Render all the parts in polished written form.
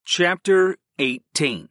Chapter 18.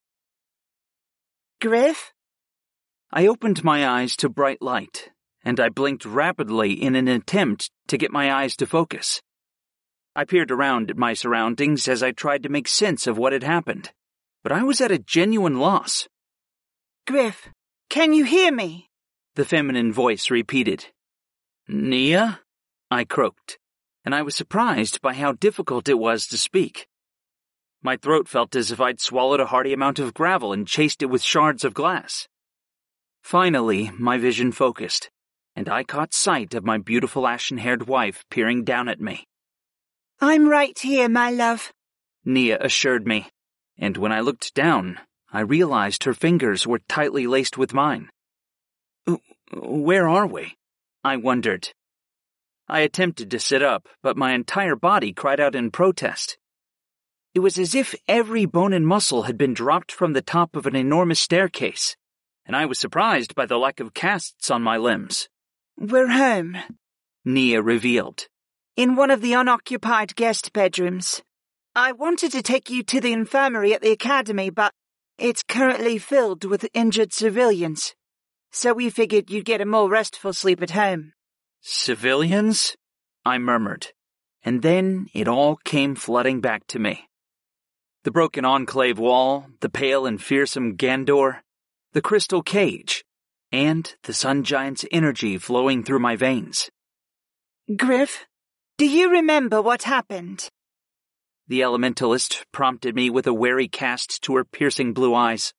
Griff? I opened my eyes to bright light, and I blinked rapidly in an attempt to get my eyes to focus. I peered around at my surroundings as I tried to make sense of what had happened, but I was at a genuine loss. Griff, can you hear me? The feminine voice repeated. Nia? I croaked, and I was surprised by how difficult it was to speak. My throat felt as if I'd swallowed a hearty amount of gravel and chased it with shards of glass. Finally, my vision focused, and I caught sight of my beautiful ashen-haired wife peering down at me. I'm right here, my love, Nia assured me, and when I looked down, I realized her fingers were tightly laced with mine. Where are we? I wondered. I attempted to sit up, but my entire body cried out in protest. It was as if every bone and muscle had been dropped from the top of an enormous staircase, and I was surprised by the lack of casts on my limbs. We're home, Nia revealed. In one of the unoccupied guest bedrooms. I wanted to take you to the infirmary at the academy, but it's currently filled with injured civilians. So we figured you'd get a more restful sleep at home. Civilians? I murmured, and then it all came flooding back to me. The broken enclave wall, the pale and fearsome Gandor, the crystal cage, and the sun giant's energy flowing through my veins. Griff, do you remember what happened? The elementalist prompted me with a wary cast to her piercing blue eyes.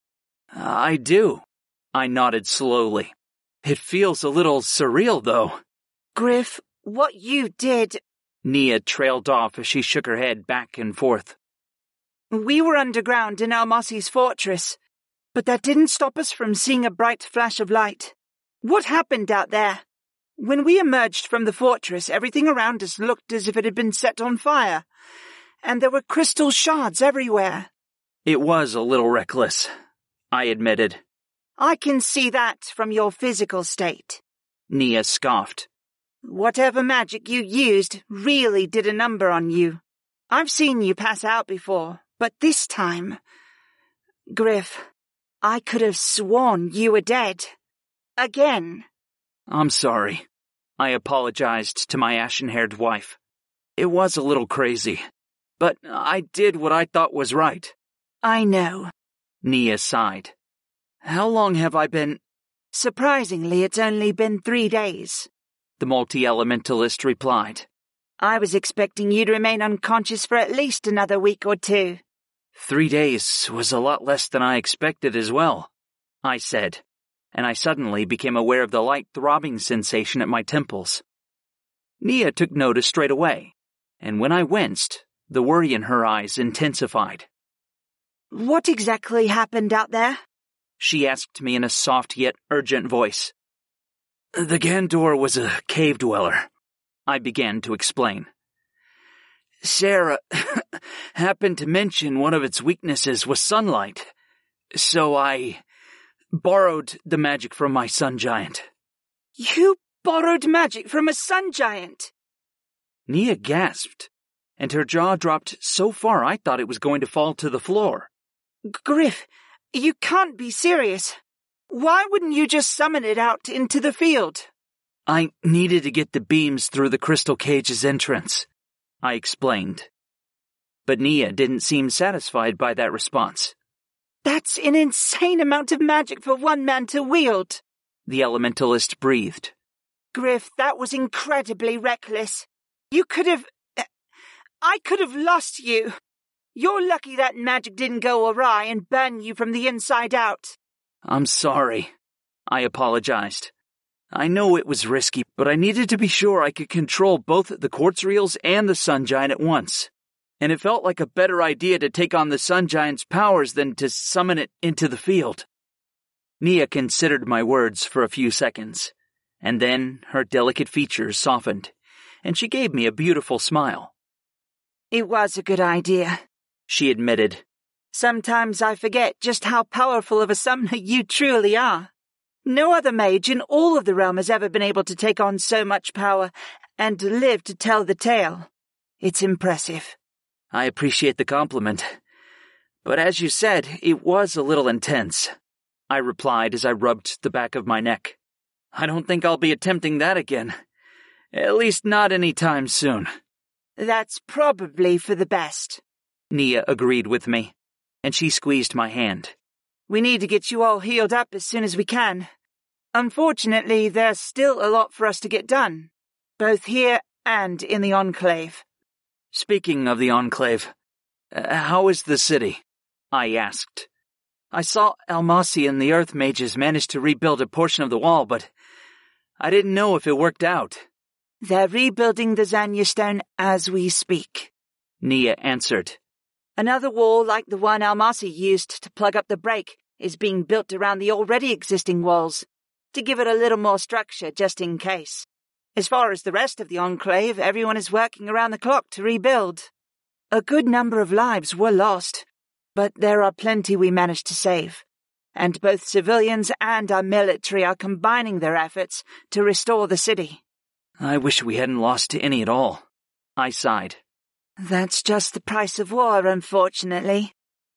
I do, I nodded slowly. It feels a little surreal, though. Griff, what you did... Nia trailed off as she shook her head back and forth. We were underground in Almasi's fortress, but that didn't stop us from seeing a bright flash of light. What happened out there? When we emerged from the fortress, everything around us looked as if it had been set on fire, and there were crystal shards everywhere. It was a little reckless, I admitted. I can see that from your physical state, Nia scoffed. Whatever magic you used really did a number on you. I've seen you pass out before, but this time... Griff, I could have sworn you were dead. Again. I'm sorry. I apologized to my ashen-haired wife. It was a little crazy, but I did what I thought was right. I know. Nia sighed. How long have I been... Surprisingly, it's only been 3 days. The multi-elementalist replied. I was expecting you to remain unconscious for at least another week or 2. 3 days was a lot less than I expected as well, I said, and I suddenly became aware of the light throbbing sensation at my temples. Nia took notice straight away, and when I winced, the worry in her eyes intensified. What exactly happened out there? She asked me in a soft yet urgent voice. The Gandor was a cave dweller, I began to explain. Sarah happened to mention one of its weaknesses was sunlight, so I borrowed the magic from my sun giant. You borrowed magic from a sun giant? Nia gasped, and her jaw dropped so far I thought it was going to fall to the floor. Griff, you can't be serious. Why wouldn't you just summon it out into the field? I needed to get the beams through the crystal cage's entrance, I explained. But Nia didn't seem satisfied by that response. That's an insane amount of magic for one man to wield, the elementalist breathed. Griff, that was incredibly reckless. I could have lost you. You're lucky that magic didn't go awry and burn you from the inside out. I'm sorry, I apologized. I know it was risky, but I needed to be sure I could control both the quartz reels and the sun giant at once. And it felt like a better idea to take on the sun giant's powers than to summon it into the field. Nia considered my words for a few seconds, and then her delicate features softened, and she gave me a beautiful smile. It was a good idea, she admitted. Sometimes I forget just how powerful of a summoner you truly are. No other mage in all of the realm has ever been able to take on so much power and live to tell the tale. It's impressive. I appreciate the compliment. But as you said, it was a little intense, I replied as I rubbed the back of my neck. I don't think I'll be attempting that again. At least not any time soon. That's probably for the best, Nia agreed with me, and she squeezed my hand. We need to get you all healed up as soon as we can. Unfortunately, there's still a lot for us to get done, both here and in the Enclave. Speaking of the Enclave, how is the city? I asked. I saw Almasi and the Earth Mages managed to rebuild a portion of the wall, but I didn't know if it worked out. They're rebuilding the Zanya Stone as we speak, Nia answered. Another wall like the one Almasi used to plug up the break is being built around the already existing walls, to give it a little more structure just in case. As far as the rest of the Enclave, everyone is working around the clock to rebuild. A good number of lives were lost, but there are plenty we managed to save, and both civilians and our military are combining their efforts to restore the city. I wish we hadn't lost any at all, I sighed. That's just the price of war, unfortunately.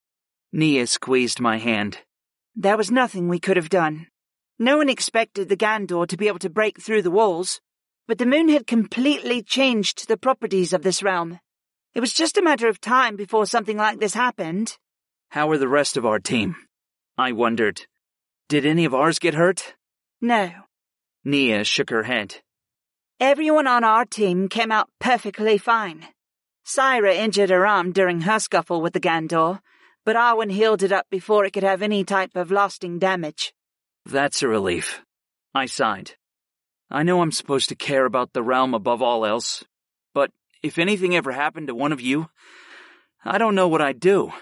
Nia squeezed my hand. There was nothing we could have done. No one expected the Gandor to be able to break through the walls, but the moon had completely changed the properties of this realm. It was just a matter of time before something like this happened. How are the rest of our team? I wondered. Did any of ours get hurt? No. Nia shook her head. Everyone on our team came out perfectly fine. Syra injured her arm during her scuffle with the Gandor, but Arwen healed it up before it could have any type of lasting damage. That's a relief, I sighed. I know I'm supposed to care about the realm above all else, but if anything ever happened to one of you, I don't know what I'd do.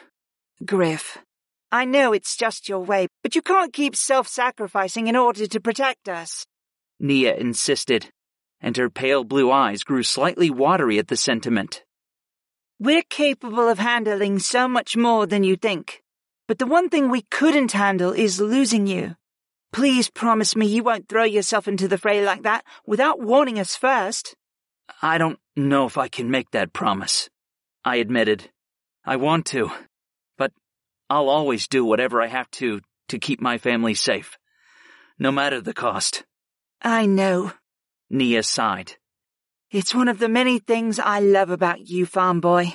Griff, I know it's just your way, but you can't keep self-sacrificing in order to protect us. Nia insisted, and her pale blue eyes grew slightly watery at the sentiment. We're capable of handling so much more than you think, but the one thing we couldn't handle is losing you. Please promise me you won't throw yourself into the fray like that without warning us first. I don't know if I can make that promise, I admitted. I want to, but I'll always do whatever I have to keep my family safe, no matter the cost. I know, Nia sighed. It's one of the many things I love about you, farm boy.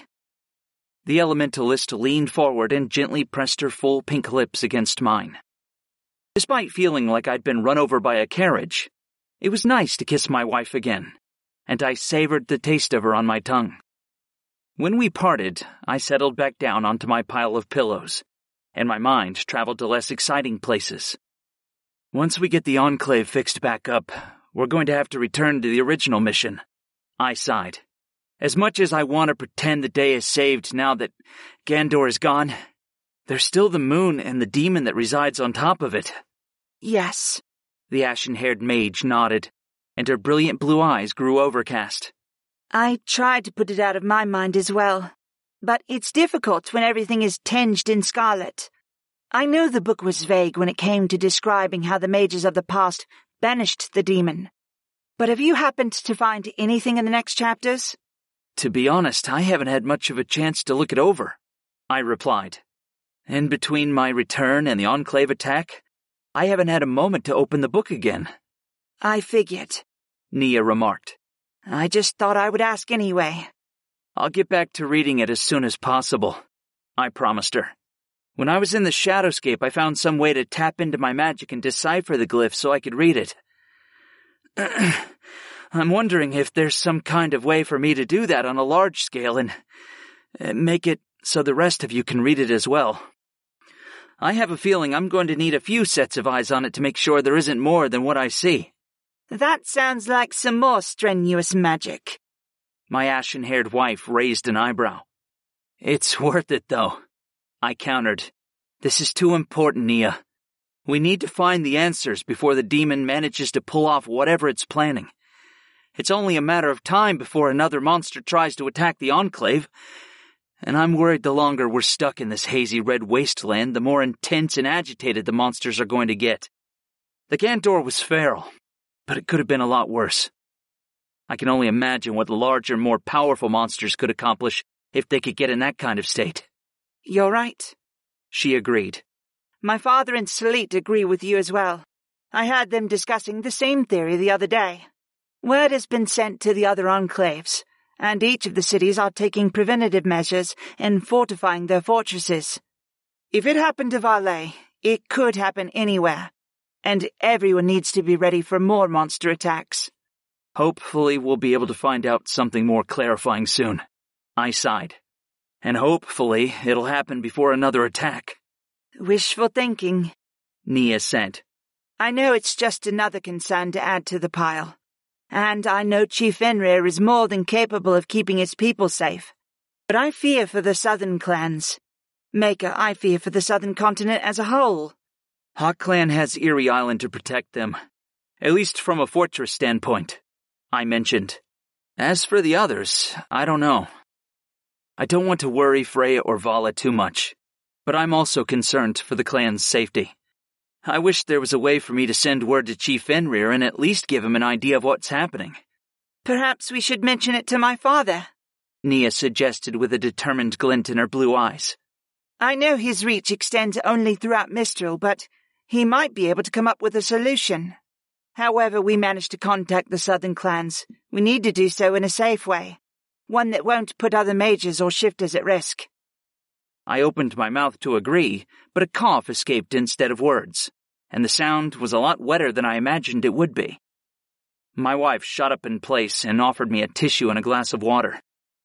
The elementalist leaned forward and gently pressed her full pink lips against mine. Despite feeling like I'd been run over by a carriage, it was nice to kiss my wife again, and I savored the taste of her on my tongue. When we parted, I settled back down onto my pile of pillows, and my mind traveled to less exciting places. Once we get the Enclave fixed back up, we're going to have to return to the original mission, I sighed. As much as I want to pretend the day is saved now that Gandor is gone, there's still the moon and the demon that resides on top of it. Yes. The ashen-haired mage nodded, and her brilliant blue eyes grew overcast. I tried to put it out of my mind as well, but it's difficult when everything is tinged in scarlet. I know the book was vague when it came to describing how the mages of the past banished the demon. But have you happened to find anything in the next chapters? To be honest, I haven't had much of a chance to look it over, I replied. In between my return and the Enclave attack, I haven't had a moment to open the book again. I figured, Nia remarked. I just thought I would ask anyway. I'll get back to reading it as soon as possible, I promised her. When I was in the Shadowscape, I found some way to tap into my magic and decipher the glyph so I could read it. I'm wondering if there's some kind of way for me to do that on a large scale and make it so the rest of you can read it as well. I have a feeling I'm going to need a few sets of eyes on it to make sure there isn't more than what I see. That sounds like some more strenuous magic. My ashen-haired wife raised an eyebrow. It's worth it, though, I countered. This is too important, Nia. We need to find the answers before the demon manages to pull off whatever it's planning. It's only a matter of time before another monster tries to attack the Enclave, and I'm worried the longer we're stuck in this hazy red wasteland, the more intense and agitated the monsters are going to get. The Gandor was feral, but it could have been a lot worse. I can only imagine what the larger, more powerful monsters could accomplish if they could get in that kind of state. You're right. She agreed. My father and Sleet agree with you as well. I heard them discussing the same theory the other day. Word has been sent to the other enclaves, and each of the cities are taking preventative measures and fortifying their fortresses. If it happened to Valais, it could happen anywhere, and everyone needs to be ready for more monster attacks. Hopefully we'll be able to find out something more clarifying soon. I sighed. And hopefully it'll happen before another attack. Wishful thinking, Nia said. I know it's just another concern to add to the pile. And I know Chief Fenrir is more than capable of keeping his people safe. But I fear for the southern clans. Maker, I fear for the southern continent as a whole. Hawk Clan has Eerie Island to protect them, at least from a fortress standpoint, I mentioned. As for the others, I don't know. I don't want to worry Freya or Vala too much, but I'm also concerned for the clan's safety. I wish there was a way for me to send word to Chief Fenrir and at least give him an idea of what's happening. Perhaps we should mention it to my father, Nia suggested with a determined glint in her blue eyes. I know his reach extends only throughout Mistral, but he might be able to come up with a solution. However we manage to contact the southern clans, we need to do so in a safe way, one that won't put other mages or shifters at risk. I opened my mouth to agree, but a cough escaped instead of words, and the sound was a lot wetter than I imagined it would be. My wife shot up in place and offered me a tissue and a glass of water.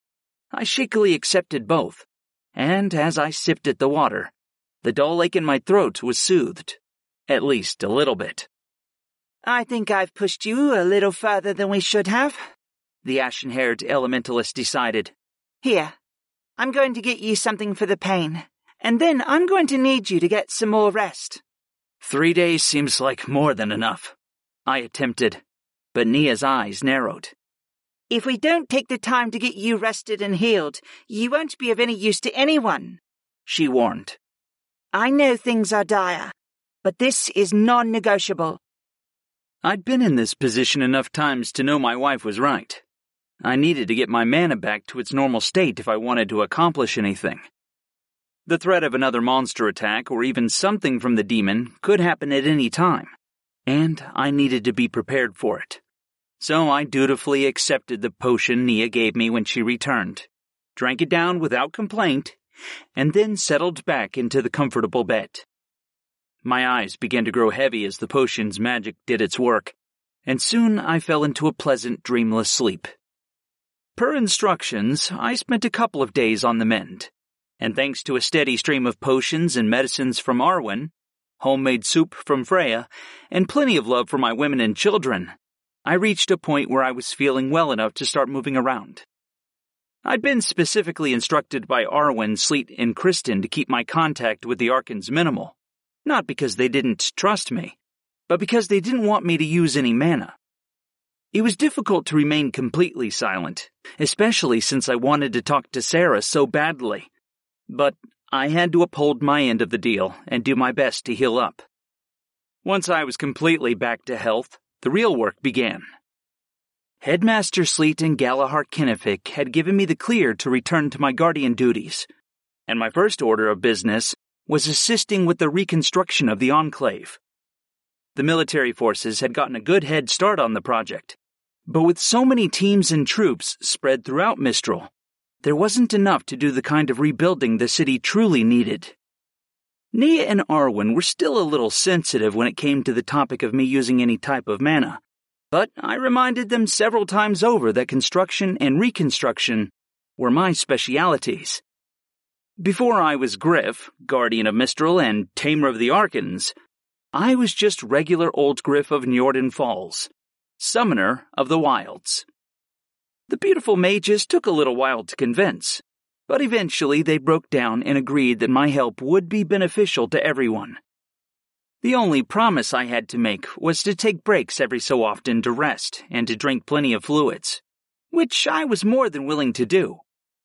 I shakily accepted both, and as I sipped at the water, the dull ache in my throat was soothed, at least a little bit. I think I've pushed you a little further than we should have, the ashen-haired elementalist decided. Here, I'm going to get you something for the pain, and then I'm going to need you to get some more rest. 3 days seems like more than enough, I attempted, but Nia's eyes narrowed. If we don't take the time to get you rested and healed, you won't be of any use to anyone, she warned. I know things are dire, but this is non-negotiable. I'd been in this position enough times to know my wife was right. I needed to get my mana back to its normal state if I wanted to accomplish anything. The threat of another monster attack or even something from the demon could happen at any time, and I needed to be prepared for it. So I dutifully accepted the potion Nia gave me when she returned, drank it down without complaint, and then settled back into the comfortable bed. My eyes began to grow heavy as the potion's magic did its work, and soon I fell into a pleasant, dreamless sleep. Per instructions, I spent a couple of days on the mend, and thanks to a steady stream of potions and medicines from Arwen, homemade soup from Freya, and plenty of love for my women and children, I reached a point where I was feeling well enough to start moving around. I'd been specifically instructed by Arwen, Sleet, and Kristen to keep my contact with the Arkans minimal, not because they didn't trust me, but because they didn't want me to use any mana. It was difficult to remain completely silent, especially since I wanted to talk to Sarah so badly, but I had to uphold my end of the deal and do my best to heal up. Once I was completely back to health, the real work began. Headmaster Sleet and Galahar Kennefic had given me the clear to return to my guardian duties, and my first order of business was assisting with the reconstruction of the Enclave. The military forces had gotten a good head start on the project, but with so many teams and troops spread throughout Mistral, there wasn't enough to do the kind of rebuilding the city truly needed. Nia and Arwen were still a little sensitive when it came to the topic of me using any type of mana, but I reminded them several times over that construction and reconstruction were my specialities. Before I was Griff, Guardian of Mistral and Tamer of the Arkans, I was just regular old Griff of Njorden Falls, Summoner of the Wilds. The beautiful mages took a little while to convince, but eventually they broke down and agreed that my help would be beneficial to everyone. The only promise I had to make was to take breaks every so often to rest and to drink plenty of fluids, which I was more than willing to do.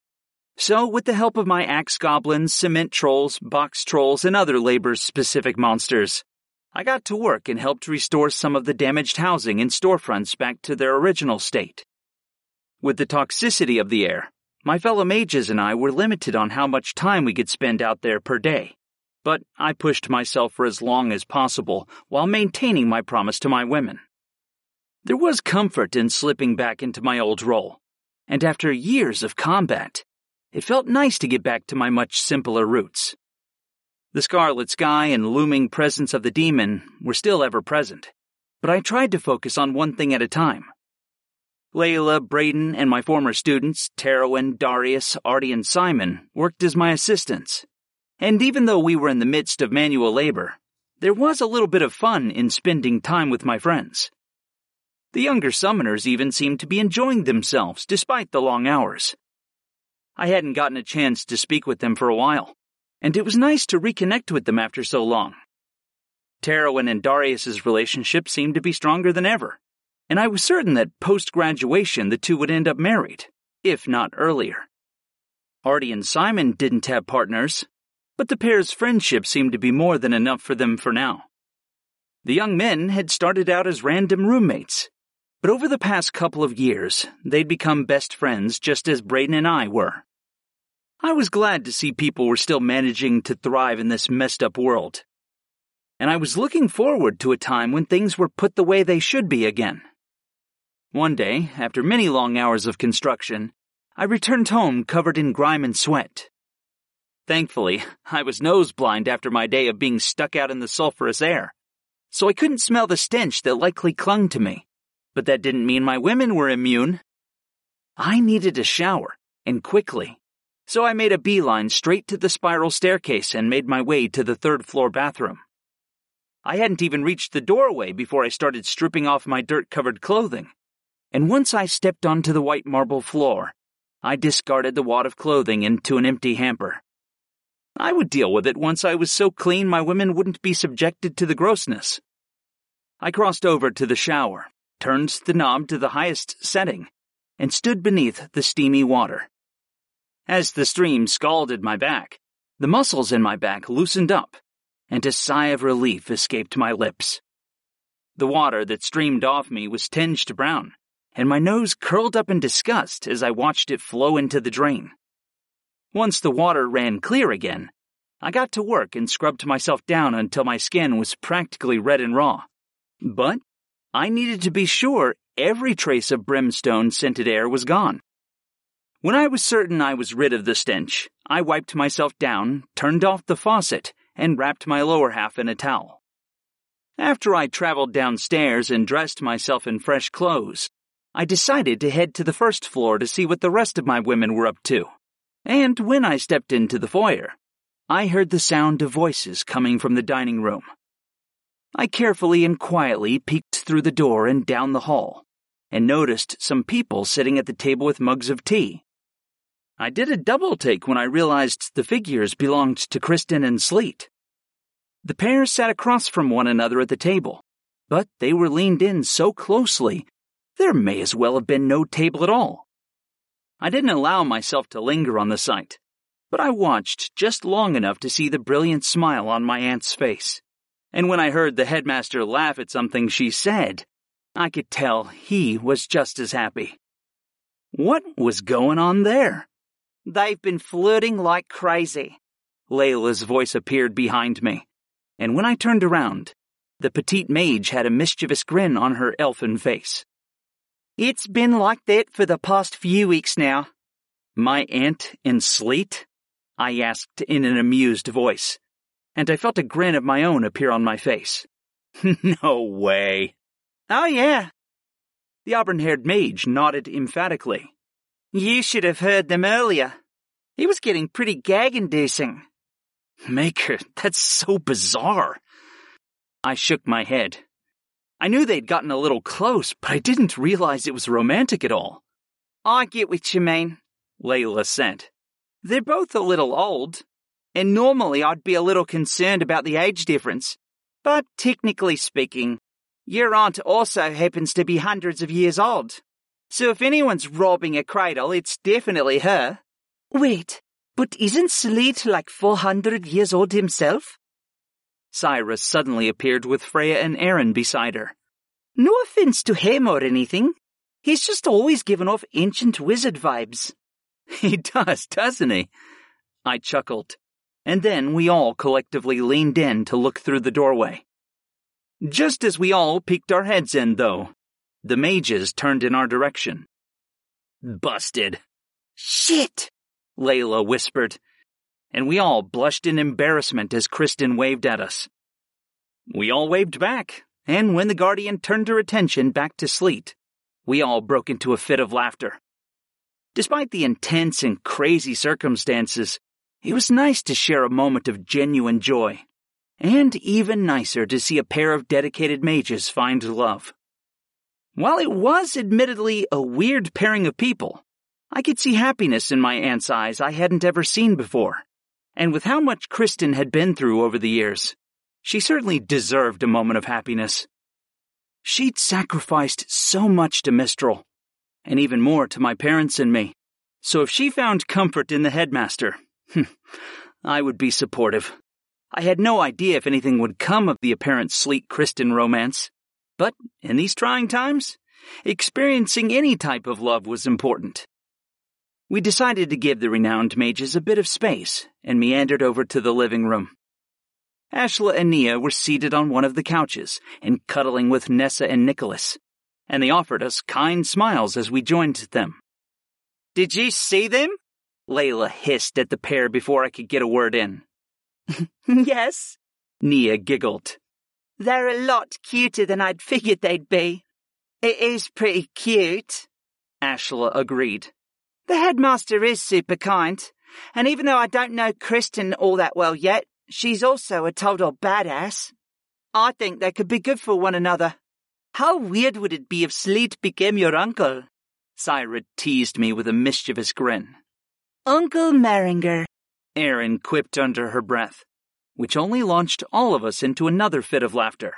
So, with the help of my axe goblins, cement trolls, box trolls, and other labor-specific monsters, I got to work and helped restore some of the damaged housing and storefronts back to their original state. With the toxicity of the air, My fellow mages and I were limited on how much time we could spend out there per day, but I pushed myself for as long as possible while maintaining my promise to my women. There was comfort in slipping back into my old role, and after years of combat, it felt nice to get back to my much simpler roots. The scarlet sky and looming presence of the demon were still ever present, but I tried to focus on one thing at a time. Layla, Brayden, and my former students, Terwin, Darius, Artie, and Simon, worked as my assistants. And even though we were in the midst of manual labor, there was a little bit of fun in spending time with my friends. The younger summoners even seemed to be enjoying themselves despite the long hours. I hadn't gotten a chance to speak with them for a while, and it was nice to reconnect with them after so long. Terwin and Darius's relationship seemed to be stronger than ever, and I was certain that post-graduation the two would end up married, if not earlier. Artie and Simon didn't have partners, but the pair's friendship seemed to be more than enough for them for now. The young men had started out as random roommates, but over the past couple of years, they'd become best friends just as Brayden and I were. I was glad to see people were still managing to thrive in this messed-up world, and I was looking forward to a time when things were put the way they should be again. One day, after many long hours of construction, I returned home covered in grime and sweat. Thankfully, I was nose-blind after my day of being stuck out in the sulphurous air, so I couldn't smell the stench that likely clung to me, but that didn't mean my women were immune. I needed a shower, and quickly, so I made a beeline straight to the spiral staircase and made my way to the third-floor bathroom. I hadn't even reached the doorway before I started stripping off my dirt-covered clothing, and once I stepped onto the white marble floor, I discarded the wad of clothing into an empty hamper. I would deal with it once I was so clean my women wouldn't be subjected to the grossness. I crossed over to the shower, turned the knob to the highest setting, and stood beneath the steamy water. As the stream scalded my back, the muscles in my back loosened up, and a sigh of relief escaped my lips. The water that streamed off me was tinged brown, and my nose curled up in disgust as I watched it flow into the drain. Once the water ran clear again, I got to work and scrubbed myself down until my skin was practically red and raw. But I needed to be sure every trace of brimstone-scented air was gone. When I was certain I was rid of the stench, I wiped myself down, turned off the faucet, and wrapped my lower half in a towel. After I traveled downstairs and dressed myself in fresh clothes, I decided to head to the first floor to see what the rest of my women were up to. And when I stepped into the foyer, I heard the sound of voices coming from the dining room. I carefully and quietly peeked through the door and down the hall, and noticed some people sitting at the table with mugs of tea. I did a double take when I realized the figures belonged to Kristen and Sleet. The pair sat across from one another at the table, but they were leaned in so closely there may as well have been no table at all. I didn't allow myself to linger on the sight, but I watched just long enough to see the brilliant smile on my aunt's face. And when I heard the headmaster laugh at something she said, I could tell he was just as happy. What was going on there? They've been flirting like crazy. Layla's voice appeared behind me, and when I turned around, the petite mage had a mischievous grin on her elfin face. It's been like that for the past few weeks now. My aunt in Sleet? I asked in an amused voice, and I felt a grin of my own appear on my face. No way. Oh, yeah. The auburn-haired mage nodded emphatically. You should have heard them earlier. It was getting pretty gag-inducing. Maker, that's so bizarre. I shook my head. I knew they'd gotten a little close, but I didn't realize it was romantic at all. I get what you mean, Layla said. They're both a little old, and normally I'd be a little concerned about the age difference. But technically speaking, your aunt also happens to be hundreds of years old. So if anyone's robbing a cradle, it's definitely her. Wait, but isn't Sleet like 400 years old himself? Cyrus suddenly appeared with Freya and Aaron beside her. No offense to him or anything. He's just always given off ancient wizard vibes. He does, doesn't he? I chuckled, and then we all collectively leaned in to look through the doorway. Just as we all peeked our heads in, though, the mages turned in our direction. Busted. Shit! Layla whispered, and we all blushed in embarrassment as Kristen waved at us. We all waved back, and when the Guardian turned her attention back to Sleet, we all broke into a fit of laughter. Despite the intense and crazy circumstances, it was nice to share a moment of genuine joy, and even nicer to see a pair of dedicated mages find love. While it was admittedly a weird pairing of people, I could see happiness in my aunt's eyes I hadn't ever seen before, and with how much Kristen had been through over the years, she certainly deserved a moment of happiness. She'd sacrificed so much to Mistral, and even more to my parents and me, so if she found comfort in the headmaster, I would be supportive. I had no idea if anything would come of the apparent Sleet-Kristen romance, but in these trying times, experiencing any type of love was important. We decided to give the renowned mages a bit of space and meandered over to the living room. Ashla and Nia were seated on one of the couches and cuddling with Nessa and Nicholas, and they offered us kind smiles as we joined them. Did you see them? Layla hissed at the pair before I could get a word in. Yes, Nia giggled. They're a lot cuter than I'd figured they'd be. It is pretty cute, Ashla agreed. The headmaster is super kind, and even though I don't know Kristen all that well yet, she's also a total badass. I think they could be good for one another. How weird would it be if Sleet became your uncle? Syra teased me with a mischievous grin. Uncle Maringer, Erin quipped under her breath, which only launched all of us into another fit of laughter.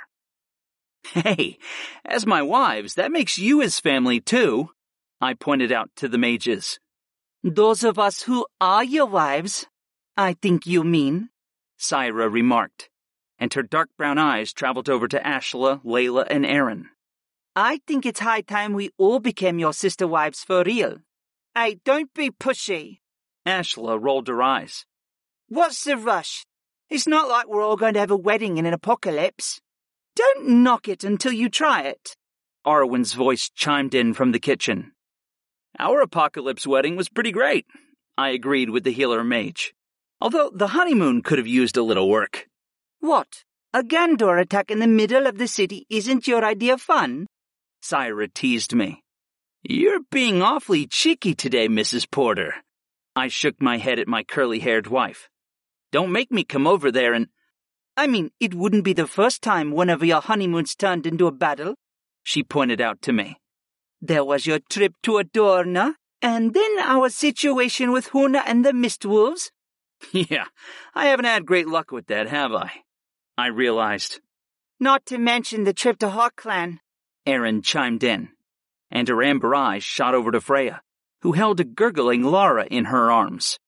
Hey, as my wives, that makes you his family too, I pointed out to the mages. Those of us who are your wives, I think you mean, Syra remarked, and her dark brown eyes traveled over to Ashla, Layla, and Erin. I think it's high time we all became your sister wives for real. Hey, don't be pushy. Ashla rolled her eyes. What's the rush? It's not like we're all going to have a wedding in an apocalypse. Don't knock it until you try it. Arwen's voice chimed in from the kitchen. Our apocalypse wedding was pretty great, I agreed with the healer mage. Although the honeymoon could have used a little work. What? A Gandor attack in the middle of the city isn't your idea of fun? Syra teased me. You're being awfully cheeky today, Mrs. Porter. I shook my head at my curly-haired wife. Don't make me come over there and... I mean, it wouldn't be the first time one of your honeymoons turned into a battle, she pointed out to me. There was your trip to Adorna, and then our situation with Huna and the Mistwolves. Yeah, I haven't had great luck with that, have I? I realized. Not to mention the trip to Hawkclan, Erin chimed in, and her amber eyes shot over to Freya, who held a gurgling Lara in her arms.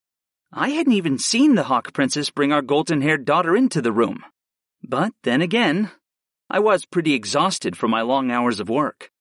I hadn't even seen the Hawk Princess bring our golden-haired daughter into the room. But then again, I was pretty exhausted from my long hours of work.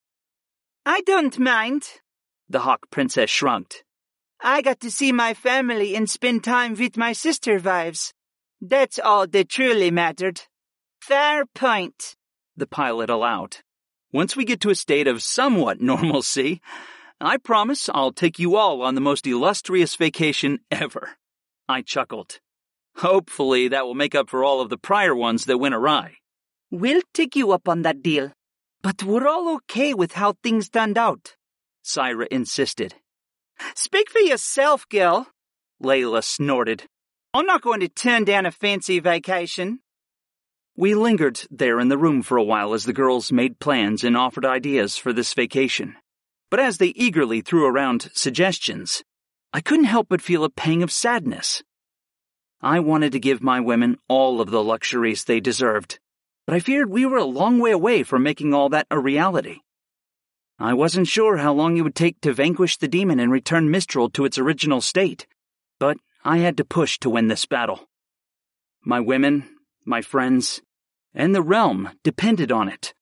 I don't mind, the Hawk Princess shrugged. I got to see my family and spend time with my sister wives. That's all that truly mattered. Fair point, the pilot allowed. Once we get to a state of somewhat normalcy, I promise I'll take you all on the most illustrious vacation ever. I chuckled. Hopefully that will make up for all of the prior ones that went awry. We'll take you up on that deal. But we're all okay with how things turned out, Syra insisted. Speak for yourself, girl, Layla snorted. I'm not going to turn down a fancy vacation. We lingered there in the room for a while as the girls made plans and offered ideas for this vacation. But as they eagerly threw around suggestions, I couldn't help but feel a pang of sadness. I wanted to give my women all of the luxuries they deserved, but I feared we were a long way away from making all that a reality. I wasn't sure how long it would take to vanquish the demon and return Mistral to its original state, but I had to push to win this battle. My women, my friends, and the realm depended on it.